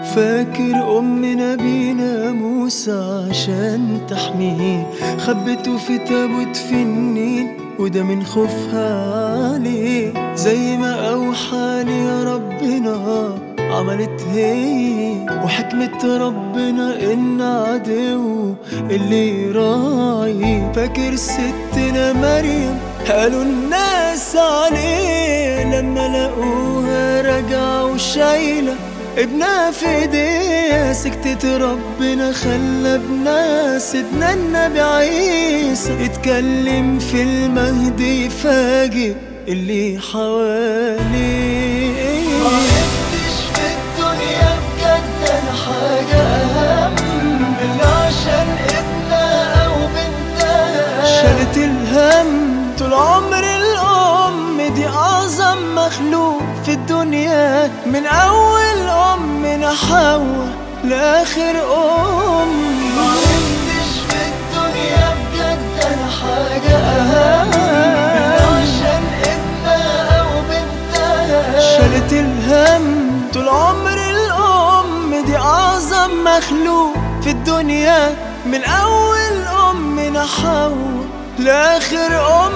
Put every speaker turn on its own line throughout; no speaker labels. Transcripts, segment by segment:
فاكر أم نبينا موسى عشان تحميه خبته في تابوت في النيل، وده من خوفها عليه. زي ما أوحى لي ربنا عملت هي، وحكمة ربنا إن عدو اللي يراعي. فاكر ستنا مريم قالوا الناس عليه لما لقوها راجعة وشايلة ابنها في ايديها. سكتت ربنا خلى ابنها سيدنا النبي عيسى يتكلم في المهدي يفاجئ اللي حواليه.
معرفتش في الدنيا بجد انا حاجة اهم من عشان ابنها او بنتها
شالت الهم طول عمر الأم دي أعظم مخلوق في الدنيا، من أول أمنا حواء لآخر أم.
معرفتش في الدنيا بجد انا حاجة اهم من عشان ابنها او بنتها
شالت الهم طول عمر الأم دي أعظم مخلوق في الدنيا، من أول أمنا حواء لآخر أم.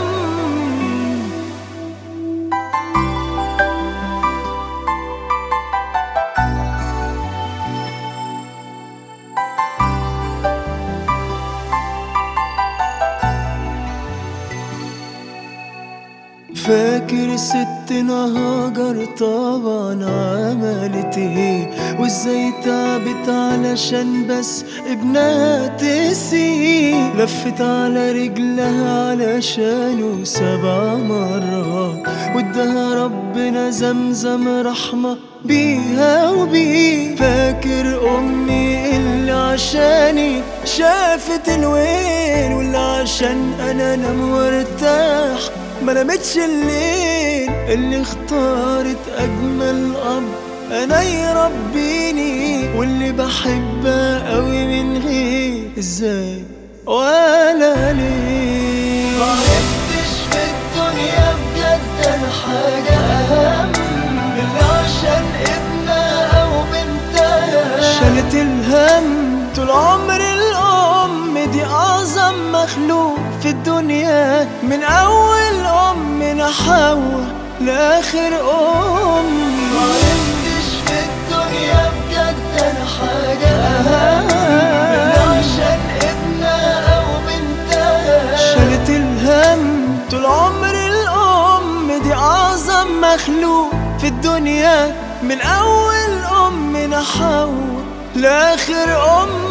فاكر ستنا هاجر طبعا عملت ايه، وازاي تعبت علشان بس ابنها تسيه. لفت على رجلها علشانه 7 مرات، واداها ربنا زمزم رحمة بيها وبيه. فاكر امي اللي عشاني شافت الويل، واللي عشان انا انام وارتاح ما نامتش الليل. اللي اختارت اجمل اب انا يربيني، واللي بحبها قوي من غير ازاي ولا ليه.
معرفتش في الدنيا بجد انا حاجة اهم من عشان ابنها او بنتها
شالت الهم طول عمر الأم دي أعظم مخلوق في الدنيا، من أول أمنا حواء لآخر أم.
معرفتش في الدنيا بجد انا حاجة اهم من عشان ابنها او بنتها
شالت الهم طول عمر الأم دي أعظم مخلوق في الدنيا، من أول أمنا حواء لآخر أم.